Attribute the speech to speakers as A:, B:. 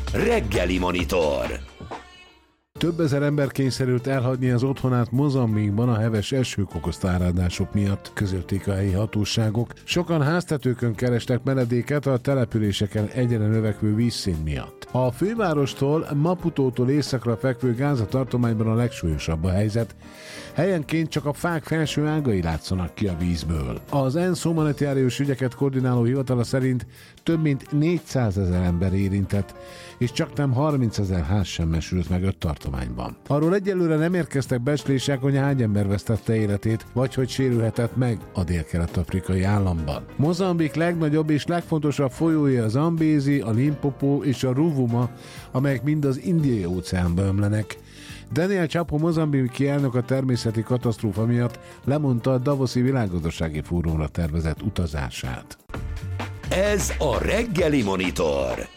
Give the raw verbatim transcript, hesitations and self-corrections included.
A: Reggeli Monitor.
B: Több ezer ember kényszerült elhagyni az otthonát Mozambikban a heves esők okozta áradások miatt, közölték a helyi hatóságok. Sokan háztetőkön kerestek menedéket a településeken egyre növekvő vízszint miatt. A fővárostól, Maputótól északra fekvő Gáza tartományban a legsúlyosabb a helyzet. Helyenként csak a fák felső ágai látszanak ki a vízből. Az ENSZ humanitárius ügyeket koordináló hivatala szerint több mint négyszázezer ember érintett, és csaknem harmincezer ház sem mesült meg öt tartományban. Arról egyelőre nem érkeztek becslések, hogy hány ember vesztette életét, vagy hogy sérülhetett meg a dél-kelet-afrikai államban. Mozambik legnagyobb és legfontosabb folyója a Zambézi, a Limpopo és a Ruvuma, amelyek mind az Indiai óceánba ömlenek. Daniel Chapo mozambiki elnök a természeti katasztrófa miatt lemondta a Davoszi világgazdasági fórumra tervezett utazását.
A: Ez a Reggeli Monitor.